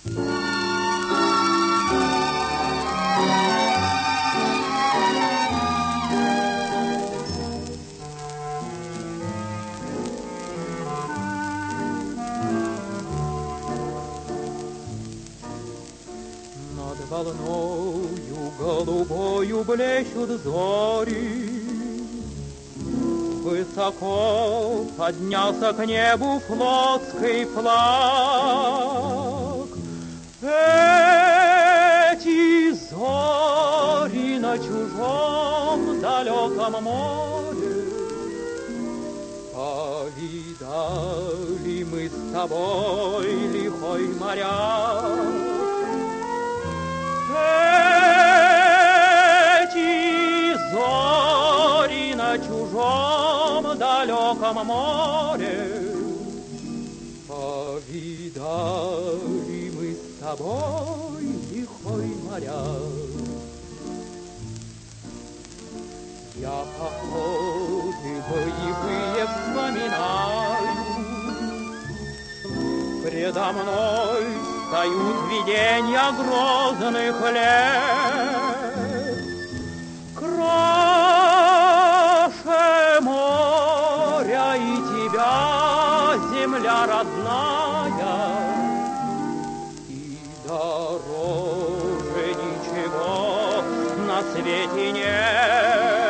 Над волною голубою блещут зори, высоко поднялся к небу флотский флаг. Эти зори на чужом далеком море, повидали мы с тобой лихой моряк. Эти зори на чужом далеком море, повидали мы с тобой лихой моряк. Я походы боевые вспоминаю, предо мной встают виденья грозных лет. Краше моря и тебя, земля родная, и дороже ничего на свете нет.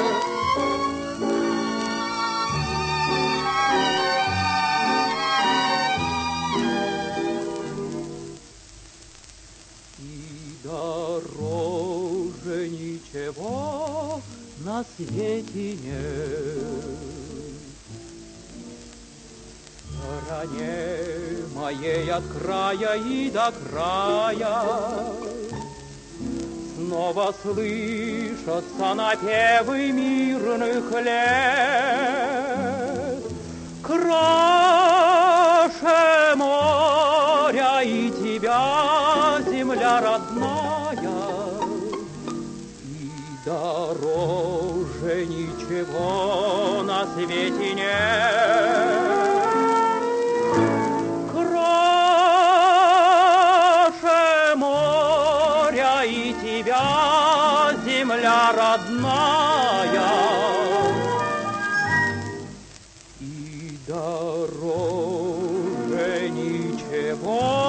Дороже ничего на свете нет. В стороне моей от края и до края снова слышатся напевы мирных лет. Краше моря и тебя, земля родная, и дороже ничего на свете нет. Краше моря и тебя, земля родная, и дороже ничего